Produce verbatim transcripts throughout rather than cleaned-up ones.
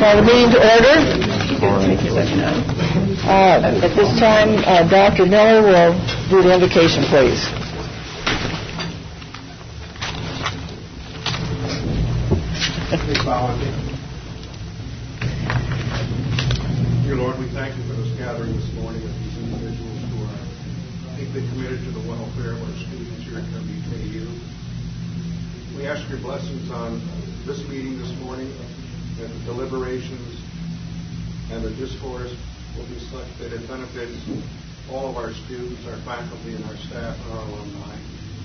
Call the meeting to order. Uh, at this time, uh, Doctor Miller will do the invocation, please. Dear Lord, we thank you for this gathering this morning of these individuals who are deeply committed to the welfare of our students here at W K U. We ask your blessings on this meeting this morning, that the deliberations and the discourse will be such that it benefits all of our students, our faculty, and our staff, and our alumni.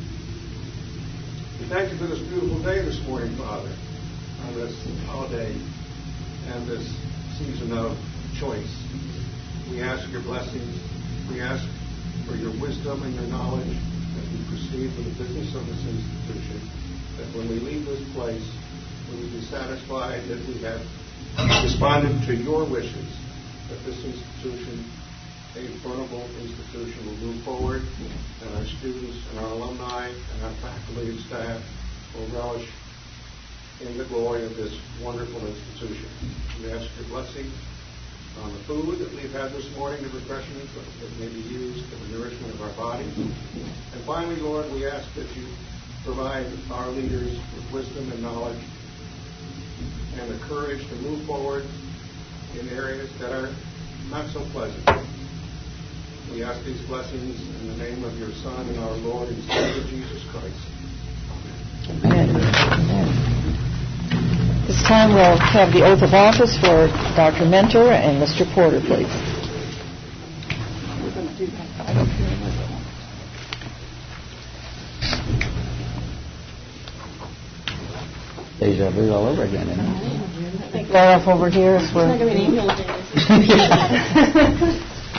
We thank you for this beautiful day this morning, Father, on this holiday and this season of choice. We ask your blessings. We ask for your wisdom and your knowledge as we proceed with the business of this institution, that when we leave this place, we will be satisfied that we have responded to your wishes, that this institution, a vulnerable institution, will move forward, and our students and our alumni and our faculty and staff will relish in the glory of this wonderful institution. We ask your blessing on the food that we've had this morning, the refreshments that may be used for the nourishment of our bodies. And finally, Lord, we ask that you provide our leaders with wisdom and knowledge and the courage to move forward in areas that are not so pleasant. We ask these blessings in the name of your Son and our Lord and Savior, Jesus Christ. Amen. Amen. This time we'll have the oath of office for Doctor Mentor and Mister Porter, please. We're going to do that. I don't care what they want. Deja vu all over again, isn't it? I think right off over here is where... It's not going to be an angel day.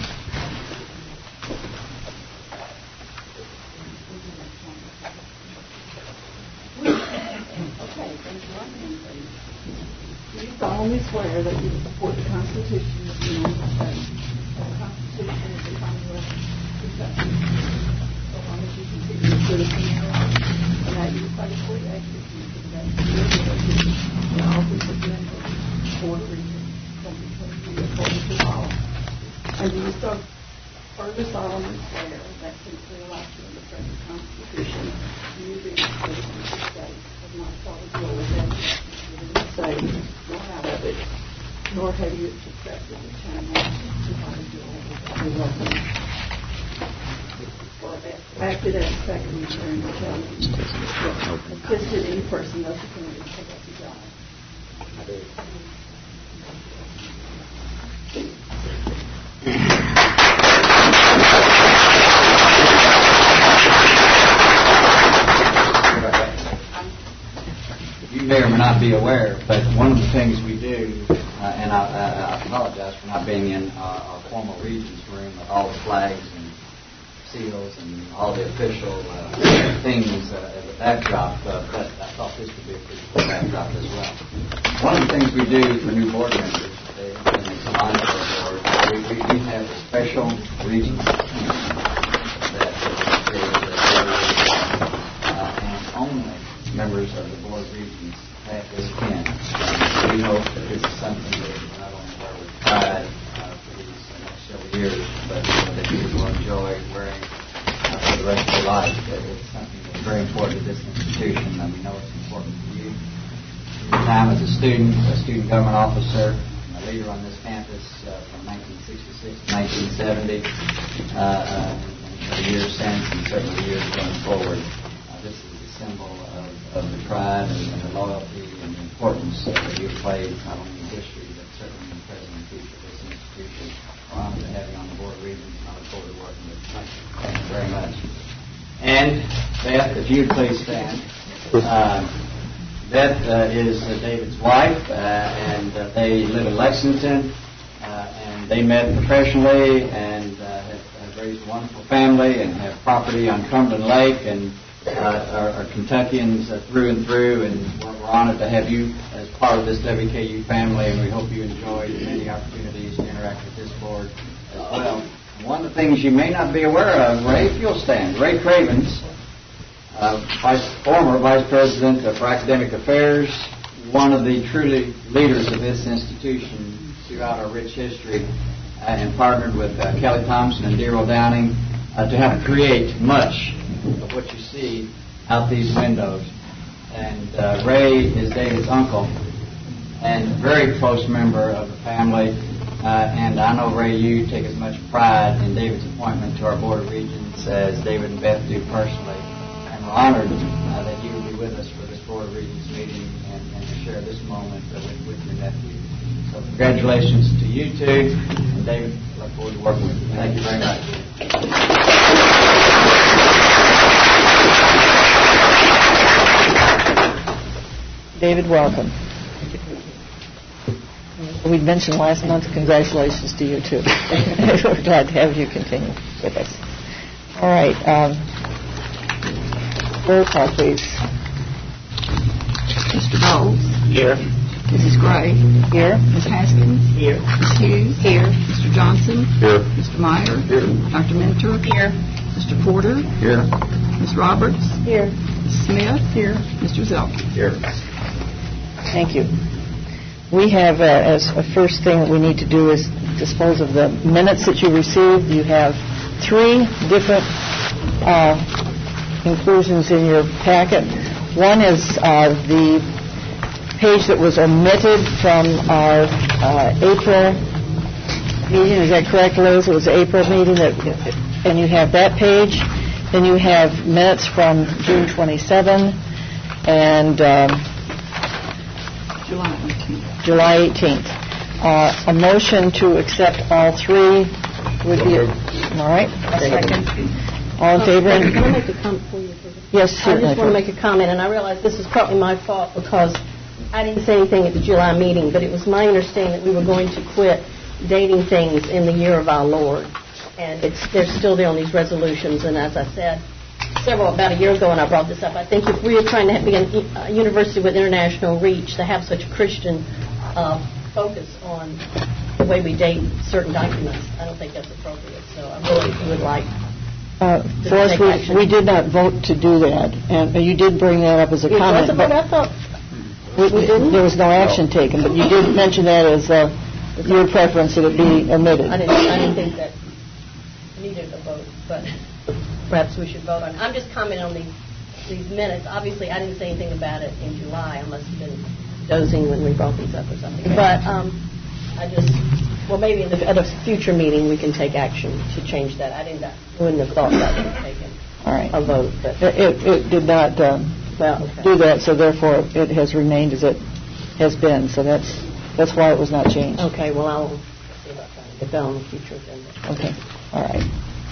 solemnly swear that you will support the Constitution of the United States and the Constitution of the Commonwealth of Kentucky, so long as you continue a citizen thereof, and that you will faithfully execute the best of your ability the office of member, Board of Regents, twenty twenty-three, according to law. And you will so further solemnly swear that since the election of the present Constitution, you being a citizen of the state, have not sought a deal with them within the state, nor out of it, nor have you accepted the channel provided you all welcome, or acted as second during the challenge, assisted any person thus appointed to take up the job. I do. You may or may not be aware, but one of the things we do, uh, and I, I, I apologize for not being in our, our formal Regents room with all the flags and seals and all the official uh, things uh, as a backdrop, uh, but I thought this would be a pretty cool backdrop as well. One of the things we do for new board members, they, when they come on to our board, we, we, we have a special Regents team that is created uh, and only members of the Board of Regents have this pin. And we hope that this is something that we're not only wear with pride uh, for these uh, next several years, but uh, that you will enjoy wearing uh, for the rest of your life. That it's something that's very important to this institution, and we know it's important to you. Your time as a student, a student government officer, a leader on this campus uh, from nineteen sixty-six to nineteen seventy, uh, uh, and the years since, and certainly the years going forward. Uh, this is a symbol of of the pride and, and the loyalty and the importance uh, that you've played not only in history but certainly in the present and future of this institution. We're honored to have you on the Board of Regents, and I look forward to working with you. Thank you very much. And Beth, if you'd please stand. Uh, Beth uh, is uh, David's wife, uh, and uh, they live in Lexington, uh, and they met professionally and uh, have, have raised a wonderful family and have property on Cumberland Lake, and Uh, are, are Kentuckians uh, through and through, and we're, we're honored to have you as part of this W K U family, and we hope you enjoy the many opportunities to interact with this board as well. One of the things you may not be aware of, Ray, if you'll stand, Ray Cravens, uh, vice, former Vice President for Academic Affairs, one of the truly leaders of this institution throughout our rich history, uh, and partnered with uh, Kelly Thompson and Darrell Downing uh, to help create much of what you see out these windows. And uh, Ray is David's uncle and a very close member of the family. Uh, and I know, Ray, you take as much pride in David's appointment to our Board of Regents as David and Beth do personally. And we're honored uh, that you will be with us for this Board of Regents meeting and, and to share this moment uh, with, with your nephew. So congratulations to you two. And David, I look forward to working with you. Thank you very much. David, welcome. We mentioned last month, congratulations to you, too. We're glad to have you continue with us. All right. Um, roll call, please. Mister Bowles. Here. Missus Gray. Here. Miz Haskins. Here. Miz Hughes. Here. Mister Johnson. Here. Mister Meyer. Here. Doctor Mentor. Here. Mister Porter. Here. Miz Roberts. Here. Miz Smith. Here. Mister Zelk. Here. Thank you. We have, uh, as a first thing that we need to do is dispose of the minutes that you received. You have three different uh, inclusions in your packet. One is uh, the page that was omitted from our uh, April meeting. Is that correct, Liz? It was the April meeting, that, and you have that page. Then you have minutes from June twenty-seventh and um, July eighteenth. July eighteenth. Uh, a motion to accept all three would be, all right? Second. All in favor? Can I make a comment for you? Yes, I certainly. just want to make a comment, and I realize this is partly my fault because I didn't say anything at the July meeting, but it was my understanding that we were going to quit dating things in the year of our Lord. And it's they're still there on these resolutions, and as I said several, about a year ago when I brought this up, I think if we are trying to be a university with international reach, to have such a Christian uh, focus on the way we date certain documents, I don't think that's appropriate. So I really would like Uh, for us, we, we did not vote to do that, and you did bring that up as a it comment. wasn't, but I thought we, we didn't? There was no action taken, but you did mention that as uh, your preference that it be omitted. I didn't, I didn't think that needed a vote, but perhaps we should vote on it. I'm just commenting on these, these minutes. Obviously, I didn't say anything about it in July. I must have been dozing when we brought these up or something. But um, I just, well, maybe in the, at a future meeting we can take action to change that. I didn't, I wouldn't have thought that would have taken All right. a vote. But It, it, it did not um, well, okay. do that, so therefore it has remained as it has been. So that's that's why it was not changed. Okay, well, I'll see about trying to get that on the future agenda. Okay. All right.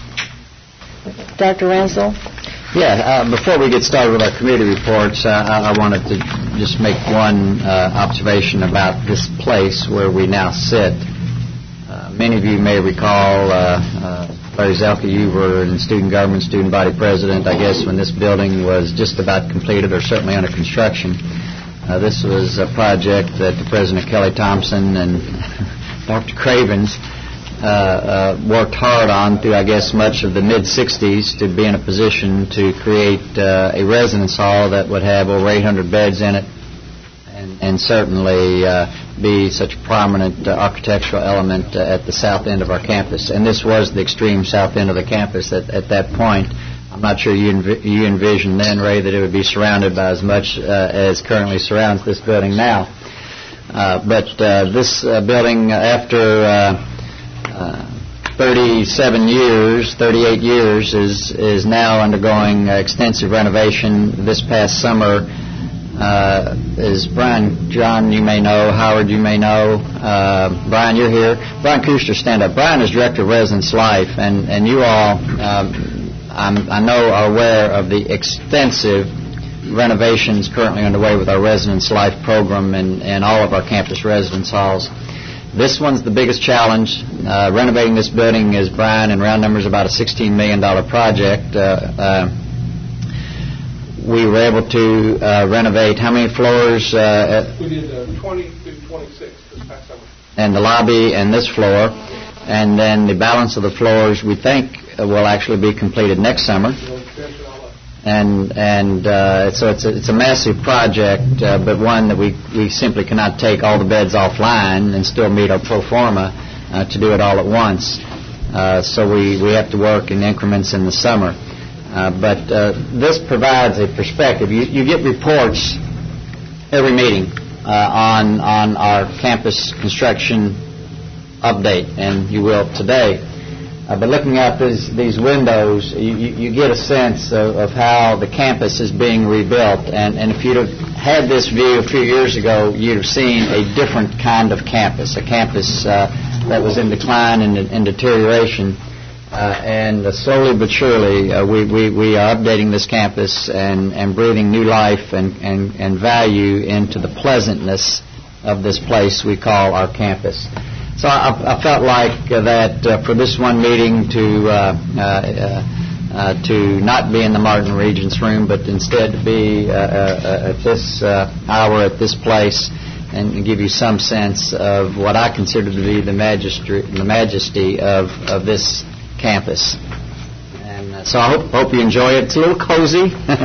Doctor Ransel? Yeah, uh, before we get started with our committee reports, uh, I, I wanted to just make one uh, observation about this place where we now sit. Uh, many of you may recall, uh, uh, Larry Zelka, you were in student government, student body president, I guess, when this building was just about completed or certainly under construction. Uh, this was a project that President Kelly Thompson and Doctor Cravens Uh, uh, worked hard on through, I guess, much of the mid-sixties to be in a position to create uh, a residence hall that would have over eight hundred beds in it and, and certainly uh, be such a prominent uh, architectural element uh, at the south end of our campus. And this was the extreme south end of the campus at, at that point. I'm not sure you, env- you envisioned then, Ray, that it would be surrounded by as much uh, as currently surrounds this building now. Uh, but uh, this uh, building, after Uh, Uh, thirty-seven years, thirty-eight years, is is now undergoing uh, extensive renovation. This past summer, uh, is Brian John, you may know, Howard, you may know, uh, Brian, you're here. Brian Kuster, stand up. Brian is Director of Residence Life, and, and you all, um, I'm, I know, are aware of the extensive renovations currently underway with our Residence Life program and, and all of our campus residence halls. This one's the biggest challenge. Uh, renovating this building is, Brian, in round numbers, about a sixteen million dollars project. Uh, uh, we were able to uh, renovate how many floors? Uh, We did uh, twenty through twenty-six this past summer. And the lobby and this floor. And then the balance of the floors, we think, uh, will actually be completed next summer. We'll finish it all up. and and uh, so it's a, it's a massive project, uh, but one that we we simply cannot take all the beds offline and still meet our pro forma uh, to do it all at once. Uh, so we, we have to work in increments in the summer. Uh, but uh, this provides a perspective. You, you get reports every meeting uh, on on our campus construction update, and you will today. Uh, but looking out these, these windows, you, you, you get a sense of, of how the campus is being rebuilt. And, and if you'd have had this view a few years ago, you'd have seen a different kind of campus, a campus uh, that was in decline and, and deterioration. Uh, and uh, slowly but surely, uh, we, we, we are updating this campus and, and breathing new life and, and, and value into the pleasantness of this place we call our campus. So I, I felt like uh, that uh, for this one meeting to uh, uh, uh, to not be in the Martin Regents room, but instead to be uh, uh, at this uh, hour at this place, and, and give you some sense of what I consider to be the majesty, the majesty of, of this campus. And uh, so I hope, hope you enjoy it. It's a little cozy,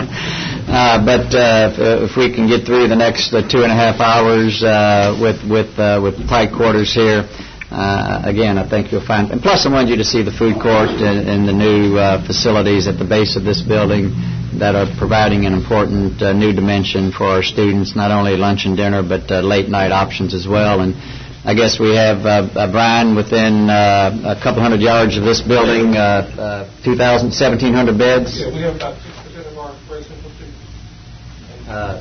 uh, but uh, if, if we can get through the next uh, two and a half hours uh, with with uh, with tight quarters here. Uh, again, I think you'll find, and plus I wanted you to see the food court and, and the new uh, facilities at the base of this building that are providing an important uh, new dimension for our students, not only lunch and dinner, but uh, late night options as well. And I guess we have, uh, uh, Brian, within uh, a couple hundred yards of this building, uh, uh, two thousand, seventeen hundred beds. Yeah, we have about six percent of our residential students. Uh,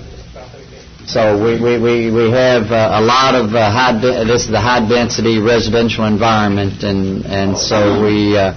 So we, we, we, we have uh, a lot of uh, high de- this is the high density residential environment, and and so we uh,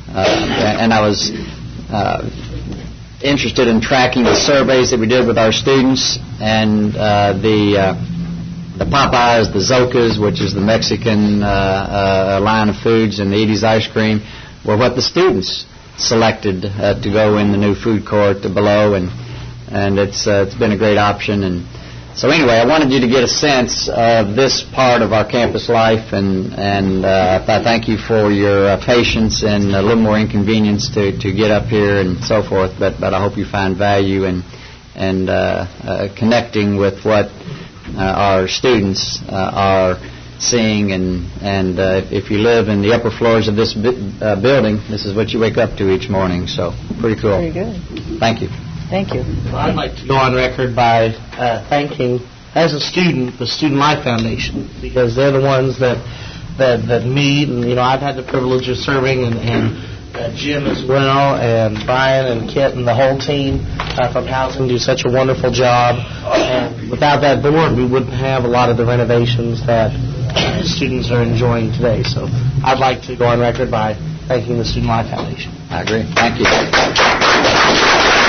uh, and I was uh, interested in tracking the surveys that we did with our students, and uh, the uh, the Popeyes, the Zokas, which is the Mexican uh, uh, line of foods, and the Edie's ice cream were what the students selected uh, to go in the new food court below, and and it's uh, it's been a great option. And so anyway, I wanted you to get a sense of this part of our campus life, and and uh, I thank you for your uh, patience and a little more inconvenience to, to get up here and so forth. But but I hope you find value in and uh, uh, connecting with what uh, our students uh, are seeing, and and uh, if you live in the upper floors of this bi- uh, building, this is what you wake up to each morning. So pretty cool. Very good. Thank you. Thank you. Well, I'd like to go on record by uh, thanking, as a student, the Student Life Foundation, because they're the ones that that, that meet, and you know, I've had the privilege of serving, and, and uh, Jim as well, and Brian and Kit and the whole team uh, from housing do such a wonderful job. And without that board, we wouldn't have a lot of the renovations that uh, students are enjoying today. So I'd like to go on record by thanking the Student Life Foundation. I agree. Thank you.